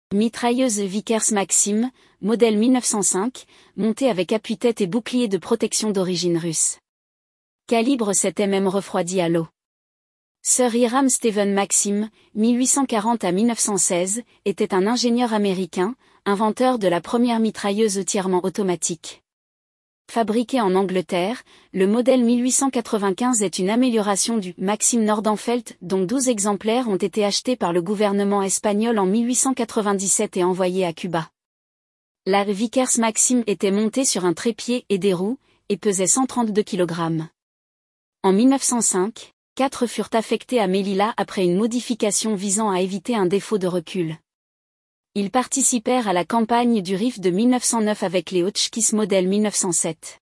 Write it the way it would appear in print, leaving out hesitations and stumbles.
Mitrailleuse Vickers Maxim, modèle 1905, montée avec appuie-tête et bouclier de protection d'origine russe. Calibre 7 mm refroidi à l'eau. Sir Hiram Stephen Maxim, 1840 à 1916, était un ingénieur américain, inventeur de la première mitrailleuse entièrement automatique. Fabriqué en Angleterre, le modèle 1895 est une amélioration du Maxim Nordenfeldt, dont 12 exemplaires ont été achetés par le gouvernement espagnol en 1897 et envoyés à Cuba. La Vickers Maxim était montée sur un trépied et des roues, et pesait 132 kg. En 1905, 4 furent affectés à Melilla après une modification visant à éviter un défaut de recul. Ils participèrent à la campagne du Rif de 1909 avec les Hotchkiss modèle 1907.